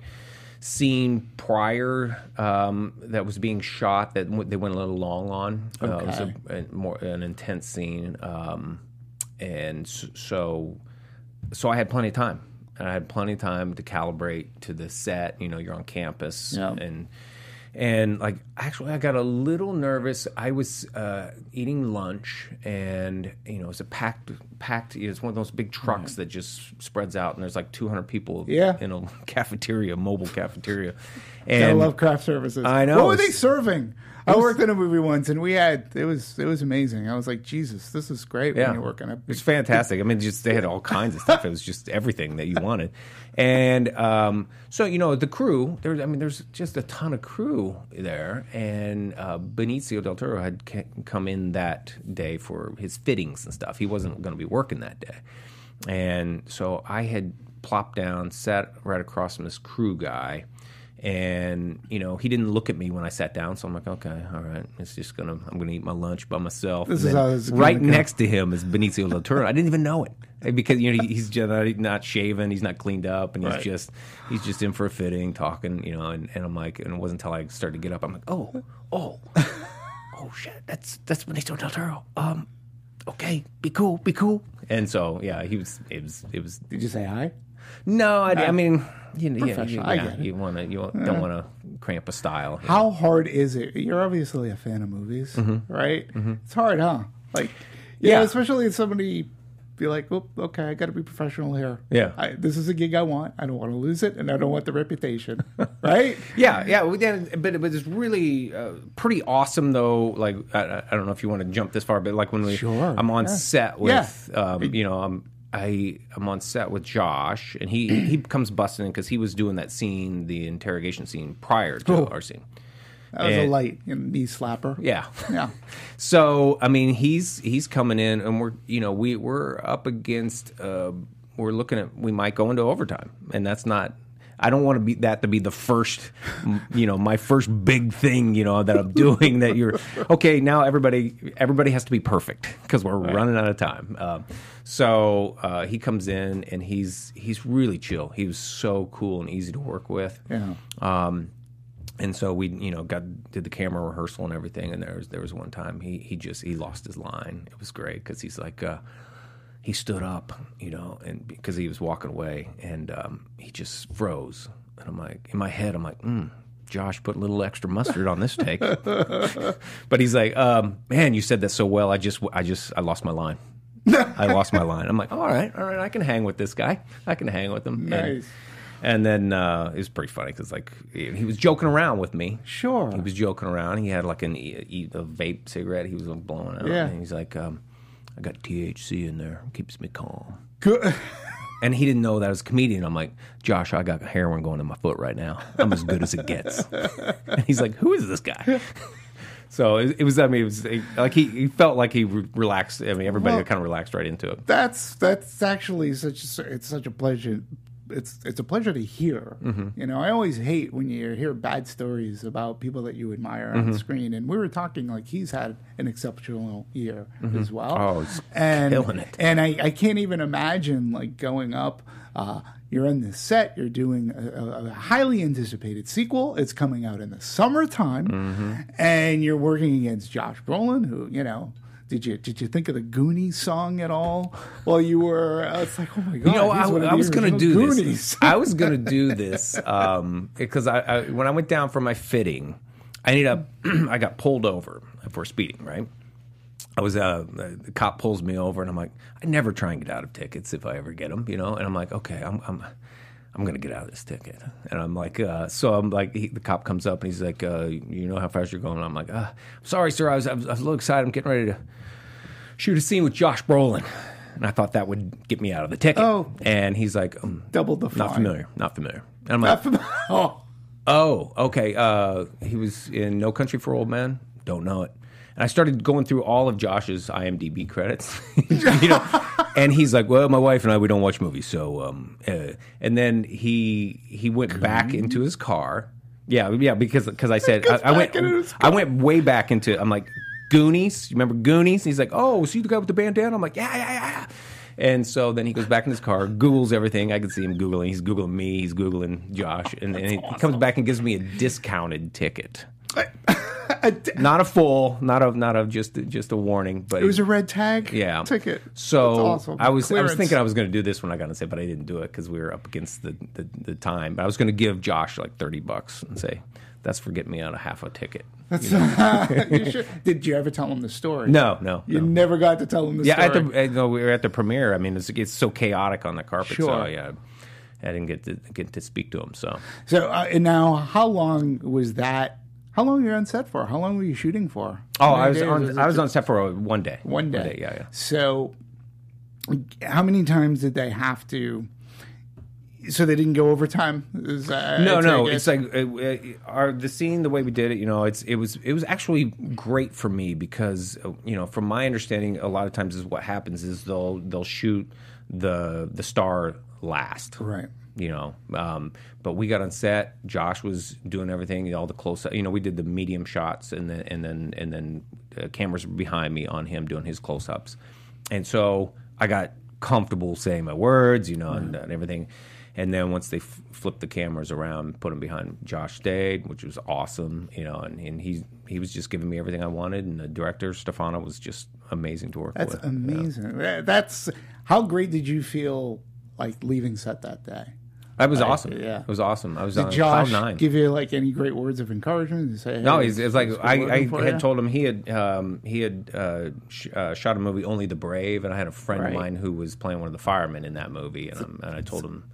scene prior um, that was being shot that w- they went a little long on. Uh, it was Okay. a, a more an intense scene, um, and s- so so I had plenty of time. And I had plenty of time to calibrate to the set. You know, you're on campus, Yeah. and And like, actually, I got a little nervous. I was uh, eating lunch, and you know, it's a packed, packed. It's one of those big trucks that just spreads out, and there's like two hundred people Yeah. in a cafeteria, mobile cafeteria. Gotta And love craft services. I know. What were It's- they serving? I was- worked in a movie once, and we had it was it was amazing. I was like, Jesus, this is great Yeah, when you're working. it was fantastic. I mean, just they had all kinds of stuff. It was just everything that you wanted, and um, so you know the crew. There, I mean, there's just a ton of crew there, and uh, Benicio del Toro had ca- come in that day for his fittings and stuff. He wasn't going to be working that day, and so I had plopped down, sat right across from this crew guy. And you know, he didn't look at me when I sat down, so I'm like, okay, all right, it's just gonna, I'm gonna eat my lunch by myself. This And is then how this is gonna right go. next to him is Benicio del Toro. I didn't even know it because you know he- he's just not, not shaven, he's not cleaned up, and he's Right. just he's just in for a fitting, talking, you know. And, and I'm like, and it wasn't until I started to get up, I'm like, oh, oh, oh shit, that's that's Benicio del Toro. Um, okay, be cool, be cool. And so yeah, he was, it was, it was. Did you say hi? No, I, I mean, you know, yeah, Professional, yeah, I get it. you want to, you don't want to cramp a style. you know. How hard is it? You're obviously a fan of movies, right? It's hard, huh? Like, yeah, Yeah. especially if somebody be like, oh, okay, I got to be professional here. Yeah. I, this is a gig I want. I don't want to lose it, and I don't want the reputation, right? Yeah, yeah, we did, but but it's really uh, pretty awesome though. Like I, I don't know if you want to jump this far, but like when we, Sure, I'm on yeah. set with, um, you know, I'm I I'm on set with Josh, and he he comes busting in because he was doing that scene, the interrogation scene prior to Oh. our scene. That was a And- light you know, knee slapper. Yeah. Yeah. So I mean, he's he's coming in, and we're you know we we're up against. Uh, we're looking at we might go into overtime, and that's not. I don't want to be that to be the first, m- you know, my first big thing, you know, that I'm doing. That you're okay now. Everybody, everybody has to be perfect because we're running out of time. Um, so uh, he comes in, and he's he's really chill. He was so cool and easy to work with. Yeah. Um, and so we, you know, got did the camera rehearsal and everything. And there was there was one time he he just he lost his line. It was great because he's like uh, he stood up, you know, and because he was walking away, and um, he just froze. And I'm like, in my head, I'm like, mm, Josh put a little extra mustard on this take. But he's like, um, man, you said that so well. I just I just I lost my line. I lost my line. I'm like, all right, all right, I can hang with this guy. I can hang with him. Nice. And, and then uh, it was pretty funny because like he was joking around with me. Sure. He was joking around. He had like an e- e- a vape cigarette. He was blowing out. Yeah. And he's like, um, I got T H C in there. Keeps me calm. Good. And he didn't know that I was a comedian. I'm like, Josh, I got heroin going in my foot right now. I'm as good as it gets. And he's like, who is this guy? So it, it was. I mean, it was like he, he felt like he re- relaxed. I mean, everybody Well, kind of relaxed right into it. That's that's actually such a, it's such a pleasure. It's it's a pleasure to hear. Mm-hmm. You know, I always hate when you hear bad stories about people that you admire Mm-hmm. on screen. And we were talking like he's had an exceptional year as well. Oh, he's and, killing it. And I, I can't even imagine like going up. Uh, you're in this set. You're doing a, a, a highly anticipated sequel. It's coming out in the summertime, Mm-hmm. and you're working against Josh Brolin, who you know. Did you did you think of the Goonies song at all while you were? Uh, it's like, oh my god! You know, he's I, one of I the was going to original do Goonies. this. I was going to do this um, because I, I when I went down for my fitting, I ended up I got pulled over for speeding. Right, I was uh, the cop pulls me over, and I'm like, I never try and get out of tickets if I ever get them, you know. And I'm like, okay, I'm I'm I'm going to get out of this ticket, and I'm like, uh, so I'm like, he, the cop comes up and he's like, uh, you know how fast you're going? And I'm like, uh, sorry, sir, I was, I was I was a little excited. I'm getting ready to shoot a scene with Josh Brolin. And I thought that would get me out of the ticket. Oh. And he's like, um, Double the not fine. familiar, not familiar. And I'm like, oh, oh, okay. Uh, he was in No Country for Old Men. Don't know it. And I started going through all of Josh's I M D B credits, you know. And he's like, "Well, my wife and I, we don't watch movies." So, um, uh, and then he he went back into his car. Yeah, yeah, because because I said I, I went back into his I went way back into. I'm like, Goonies. You remember Goonies? He's like, "Oh, see the guy with the bandana?" I'm like, "Yeah, yeah, yeah." And so then he goes back in his car, Googles everything. I can see him Googling. He's Googling me. He's Googling Josh. And, and he, he comes back and gives me a discounted ticket. Not a full, not a not a just just a warning, but it was a red tag. yeah ticket. So That's awesome. I was I Clearance. was thinking I was going to do this when I got on set, but I didn't do it because we were up against the, the, the time. But I was going to give Josh like thirty bucks and say that's for getting me out of half a ticket. That's you know? you sure? Did you ever tell him the story? No, no. You no. never got to tell him the yeah, story. at the, uh, no, we were at the premiere. I mean, it's, it's so chaotic on the carpet. Sure. So, yeah, I didn't get to get to speak to him. So, so uh, and now, how long was that? How long were you on set for? How long were you shooting for? oh, How I many was days? on. it I was just- on set for a, one day. one day. Yeah, yeah. So, how many times did they have to? So they didn't go overtime. Is, uh, No, I no. take it? It's like uh, uh, our the scene, the way we did it. You know, it's it was it was actually great for me because uh, you know, from my understanding, a lot of times is what happens is they'll they'll shoot the the star last, right. You know, um, but we got on set. Josh was doing everything, all the close up. You know, we did the medium shots, and then and then and then uh, cameras were behind me on him doing his close ups, and so I got comfortable saying my words, you know, and, and everything. And then once they f- flipped the cameras around, put them behind Josh stayed, which was awesome, you know, and, and he he was just giving me everything I wanted, and the director Stefano was just amazing to work That's with. amazing. That's how great did you feel like leaving set that day? That was Like, awesome. yeah. It was awesome. I was Did on Josh cloud nine. give you like any great words of encouragement? To say, hey, No, he's, it's like it's I, been I working for had you? told him he had um, he had uh, sh- uh, shot a movie Only the Brave, and I had a friend Right. of mine who was playing one of the firemen in that movie, and, I'm, and I told him,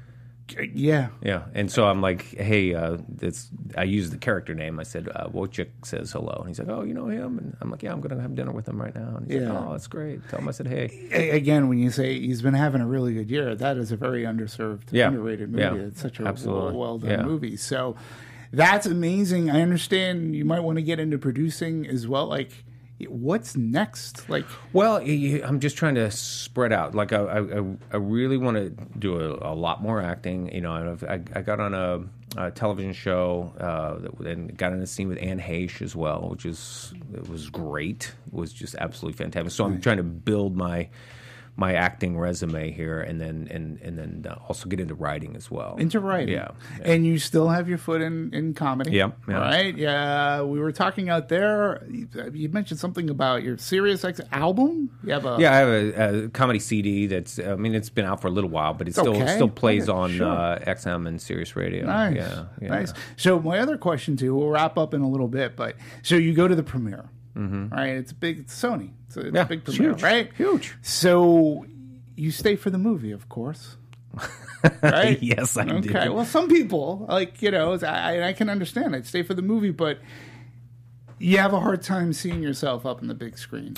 Yeah. yeah, and so I'm like, hey, uh, it's I used the character name. I said uh, Wojciech says hello, and he's like, oh, you know him, and I'm like, yeah, I'm gonna have dinner with him right now, and he's Yeah. like, oh, that's great. Tell him I said, hey, A- Again, when you say he's been having a really good year, that is a very underserved, Yeah. underrated movie. Yeah. It's such a Absolutely. well done Yeah. movie. So that's amazing. I understand you might want to get into producing as well. Like, what's next? Like, Well, y- y- I'm just trying to spread out. Like, I, I, I really want to do a, a lot more acting. You know, I've, I, I got on a, a television show uh, that, and got in a scene with Anne Heche as well, which is it was great. It was just absolutely fantastic. So I'm trying to build my my acting resume here, and then and and then uh, also get into writing as well. into writing. Yeah. And you still have your foot in, in comedy. Yeah, yeah. Right? Yeah. We were talking out there. You, you mentioned something about your Sirius X album. You have a. Yeah, I have a, a comedy C D that's. I mean, it's been out for a little while, but it still Okay. still plays Okay, on sure. uh, X M and Sirius Radio. Nice. Yeah, yeah. Nice. So my other question too, we'll wrap up in a little bit, but so you go to the premiere, mm-hmm. right? It's a big it's Sony. It's a, it's Yeah, a big it's premiere, huge. right? Huge. So you stay for the movie, of course. Right? Yes, I do. Okay. Well, some people, like, you know, I, I can understand it. Stay for the movie, but you have a hard time seeing yourself up on the big screen.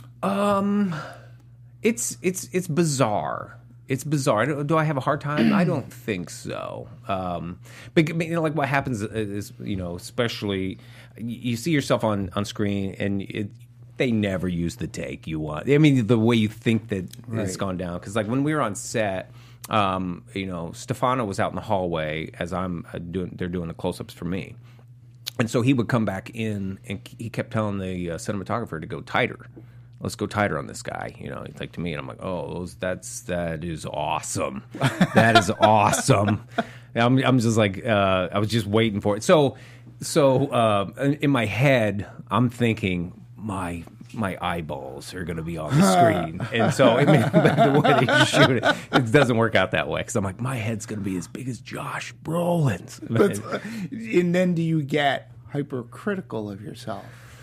It's it's it's bizarre. It's bizarre. Do do I have a hard time? I don't think so. Um, but you know, like what happens is, you know, especially you you see yourself on, on screen, and it, they never use the take you want. I mean, the way you think that it's Right. gone down. Because like when we were on set, um, you know, Stefano was out in the hallway as I'm uh, doing. They're doing the close-ups for me. And so he would come back in, and he kept telling the uh, cinematographer to go tighter. Let's go tighter on this guy, you know. Like to me, and I'm like, oh, those, that's that is awesome. That is awesome. And I'm, I'm just like, uh, I was just waiting for it. So, so uh, in, in my head, I'm thinking my my eyeballs are going to be on the screen, and so I mean, the way they shoot it, it doesn't work out that way. Because I'm like, my head's going to be as big as Josh Brolin's. But, and then do you get hypercritical of yourself?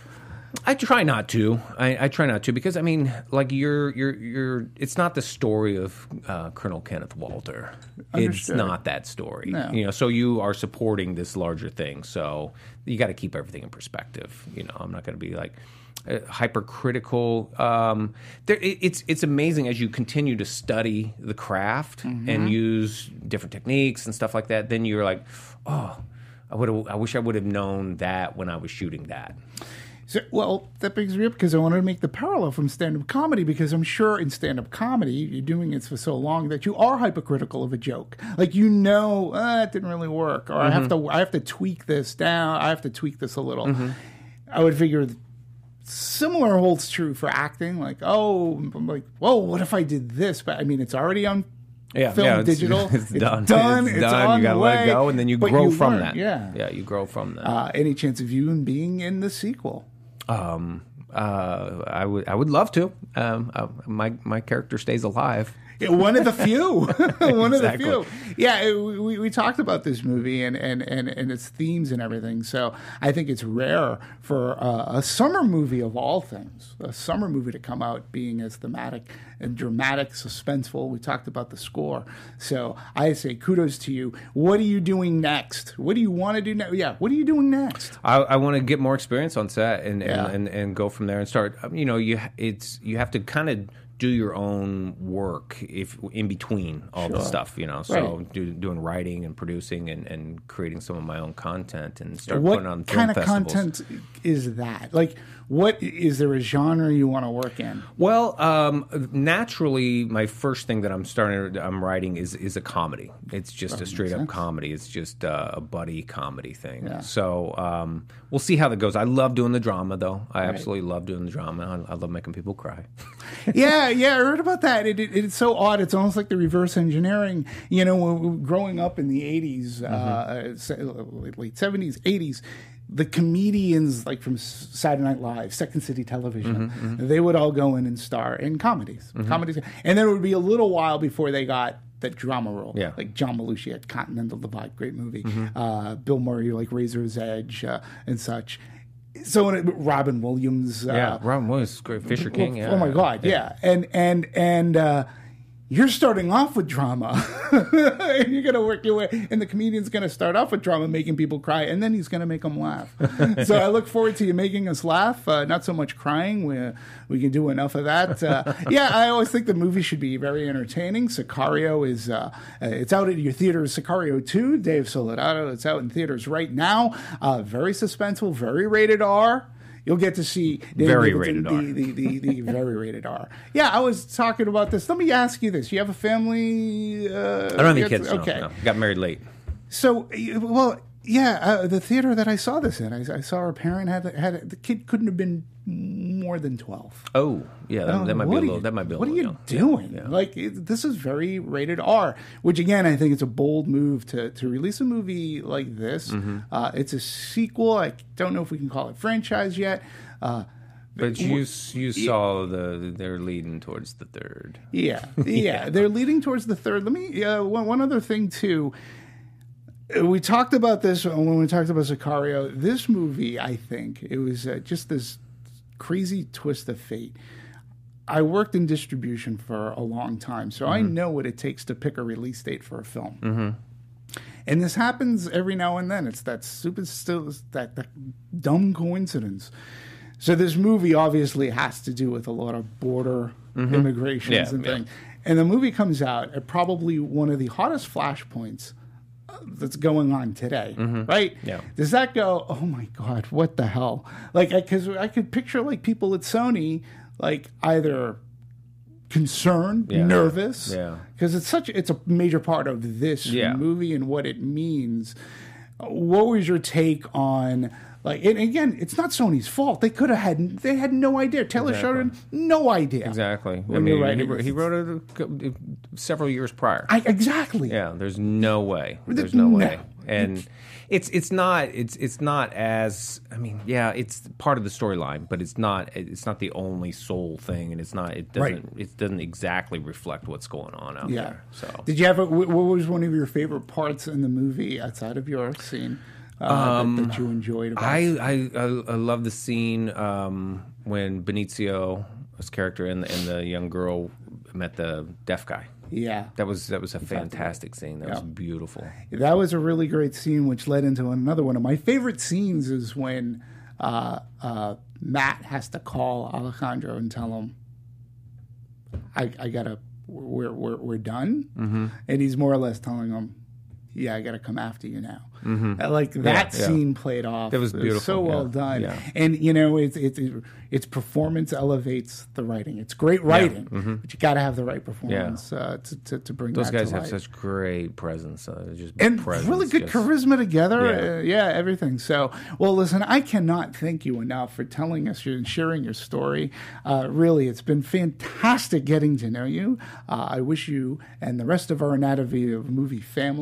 I try not to. I, I try not to because I mean, like you're, you're, you're. It's not the story of uh, Colonel Kenneth Walter. Understood. It's not that story. No. You know, so you are supporting this larger thing. So you got to keep everything in perspective. You know, I'm not going to be like uh, hypercritical. Um, there, it, it's it's amazing as you continue to study the craft Mm-hmm. and use different techniques and stuff like that. Then you're like, oh, I would. I wish I would have known that when I was shooting that. So, well, that brings me up because I wanted to make the parallel from stand-up comedy because I'm sure in stand-up comedy, you're doing it for so long that you are hypercritical of a joke. Like, you know, ah, it didn't really work, or I have to, I have to tweak this down. I have to tweak this a little. I would figure similar holds true for acting. Like, oh, I'm like, whoa, what if I did this? But I mean, it's already on Yeah, film, yeah, it's, digital. It's, done. done. It's, It's done. on You gotta the let way, it go, and then you but grow you from learn, that. yeah. yeah, you grow from that. Uh, any chance of you and being in the sequel? Um, uh, I would, I would love to. Um, uh, my my character stays alive. Yeah, one of the few. one Exactly. of the few. Yeah, it, we, we talked about this movie and, and, and, and its themes and everything. So I think it's rare for uh, a summer movie of all things, a summer movie to come out being as thematic and dramatic, suspenseful. We talked about the score. So I say kudos to you. What are you doing next? What do you want to do next? Yeah, what are you doing next? I, I want to get more experience on set and and, Yeah. and and go from there and start. You know, you it's you have to kind of do your own work if in between all the Sure. stuff. You know, so Right. do, doing writing and producing and, and creating some of my own content and start What putting on film kind of festivals. content is that? Like, what is there a genre you want to work in? Well, um, naturally, my first thing that I'm starting, I'm writing is is a comedy. It's just a straight up sense. comedy. It's just uh, a buddy comedy thing. Yeah. So um, we'll see how that goes. I love doing the drama, though. I absolutely love doing the drama. I, I love making people cry. yeah, yeah, I heard about that. It, it, it's so odd. It's almost like the reverse engineering. You know, when we were growing up in the eighties, uh, se- late seventies, eighties, the comedians like from S- Saturday Night Live, Second City Television, they would all go in and star in comedies, comedies, and then it would be a little while before they got that drama role. Yeah. Like John Belushi at Continental Divide, great movie. Uh, Bill Murray, like Razor's Edge uh, and such. So when it, Robin Williams, uh, yeah, Robin Williams, great. Fisher King. Yeah. oh my God, yeah, and and and uh, you're starting off with drama. You're gonna work your way, and the comedian's gonna start off with drama, making people cry, and then he's gonna make them laugh. So I look forward to you making us laugh. Uh, not so much crying. We we can do enough of that. Uh, yeah, I always think the movie should be very entertaining. Sicario is uh, uh, it's out at your theaters. Sicario two, Dave Soledado. It's out in theaters right now. Uh, very suspenseful, very rated R. You'll get to see Danny Very Davidson, rated R. the, the, the, the very rated R. Yeah, I was talking about this. Let me ask you this: you have a family? Uh, I don't have any you kids. No, Okay, no. Got married late. so you- well, yeah, uh, the theater that I saw this in, I, I saw our parent had had the kid couldn't have been more than twelve. Oh, yeah. That, that might be a What are little. you- That might be a What are little you young. doing? Like it, this is very rated R, which again I think it's a bold move to to release a movie like this. Mm-hmm. Uh, it's a sequel. I don't know if we can call it franchise yet. Uh, But you you saw the they're leading towards the third. Yeah, yeah, they're leading towards the third. Let me uh, one, one other thing too. Uh, We talked about this when we talked about Sicario. This movie, I think, it was uh, just this crazy twist of fate. I worked in distribution for a long time, so I know what it takes to pick a release date for a film. Mm-hmm. And this happens every now and then. It's that super still that, that dumb coincidence. So this movie obviously has to do with a lot of border immigrations Yeah, and yeah. things. And the movie comes out at probably one of the hottest flashpoints uh, that's going on today, right? Yeah. Does that go, oh my God, what the hell? Like, because I, I could picture like people at Sony, like either concerned, Yeah. nervous, Yeah. because it's such it's a major part of this Yeah. movie and what it means. What was your take on like? And again, it's not Sony's fault. They could have had they had no idea. Taylor Exactly. Sheridan, no idea. Exactly. I When mean, you're he, writing wrote- this. he wrote it uh, several years prior. I, exactly. Yeah, there's no way. There's no No. way. And it's it's not it's it's not as I mean, yeah, it's part of the storyline, but it's not it's not the only sole thing, and it's not it doesn't Right. it doesn't exactly reflect what's going on out Yeah. there. So Did you have a, wh- what was one of your favorite parts in the movie outside of your scene uh, that, that you enjoyed? About I it? I I, I love the scene um, when Benicio, his character, and the, and the young girl met the deaf guy. yeah. That was that was a fantastic scene. That was Yeah. beautiful. That was a really great scene, which led into another one of my favorite scenes. Is when uh, uh, Matt has to call Alejandro and tell him, "I, I gotta, we're we're we're done," mm-hmm. and he's more or less telling him, "Yeah, I gotta come after you now." Mm-hmm. Like that Yeah, yeah. scene played off. That was It beautiful, so well yeah, done. yeah. And you know, it's it's its performance elevates the writing. It's great writing, but you got to have the right performance uh, to, to to bring Those that guys to have life. such great presence. Uh, just And presence, really good just- charisma together. Yeah. Uh, yeah, everything. So, well, listen, I cannot thank you enough for telling us and sharing your story. Uh, really, it's been fantastic getting to know you. Uh, I wish you and the rest of our Anatomy of Movie family wish you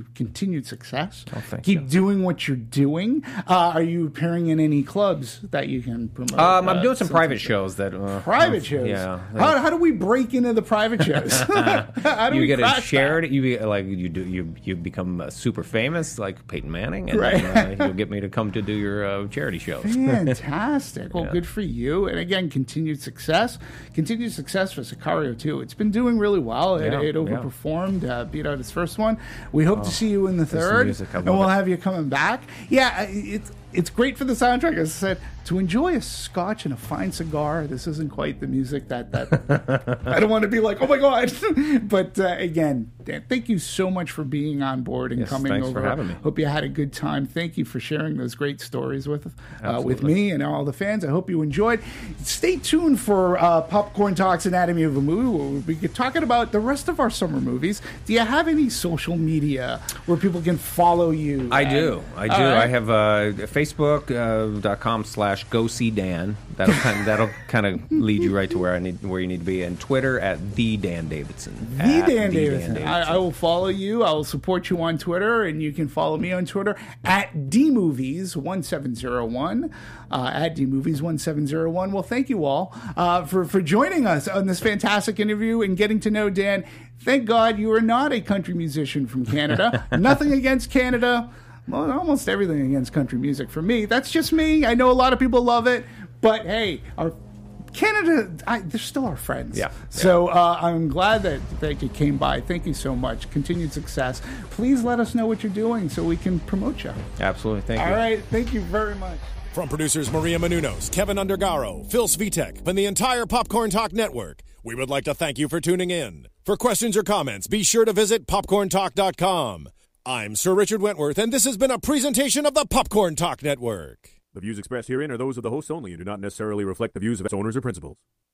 you continued success. Oh, thank Keep you. doing what you're doing. Uh, are you appearing in any clubs that you can promote? Um, I'm uh, doing some private something? shows. That uh, Private shows. Yeah. How, how do we break into the private shows? how do You we get a crack charity. You be, like you do. You you become uh, super famous, like Peyton Manning, and Right. then, uh, you'll get me to come to do your uh, charity shows. Fantastic. Well, Yeah. good for you. And again, continued success. Continued success for Sicario, too. It's been doing really well. It, Yeah, it yeah. overperformed, uh, beat out its first one. We hope to see you in the third. music, I And love we'll it. have you coming back. Yeah, it's it's great for the soundtrack. As I said, to enjoy a scotch and a fine cigar. This isn't quite the music that, that I don't want to be like, oh my God. But uh, again, Dan, thank you so much for being on board and Yes, coming thanks over. for having me. Hope you had a good time. Thank you for sharing those great stories with uh, with Absolutely. me and all the fans. I hope you enjoyed. Stay tuned for uh, Popcorn Talks Anatomy of a Movie, where we'll be talking about the rest of our summer movies. Do you have any social media where people can follow you? I And- do. I do. All right. I have uh, Facebook uh, dot com slash go see Dan. That'll kind that'll kind of lead you right to where I need where you need to be. And Twitter at the Dan Davidson. The At Dan the Davidson. I, I will follow you. I will support you on Twitter, and you can follow me on Twitter at D Movies one seven zero one. Uh, at D Movies one seven zero one. Well, thank you all uh, for for joining us on this fantastic interview and getting to know Dan. Thank God you are not a country musician from Canada. Nothing against Canada. Well, almost everything against country music for me. That's just me. I know a lot of people love it, but hey, our Canada, I, they're still our friends. Yeah. So uh, I'm glad that, that you came by. Thank you so much. Continued success. Please let us know what you're doing so we can promote you. Absolutely. Thank you. All right. Thank you very much. From producers Maria Menounos, Kevin Undergaro, Phil Svitek, and the entire Popcorn Talk Network, we would like to thank you for tuning in. For questions or comments, be sure to visit popcorn talk dot com. I'm Sir Richard Wentworth, and this has been a presentation of the Popcorn Talk Network. The views expressed herein are those of the hosts only and do not necessarily reflect the views of its owners or principals.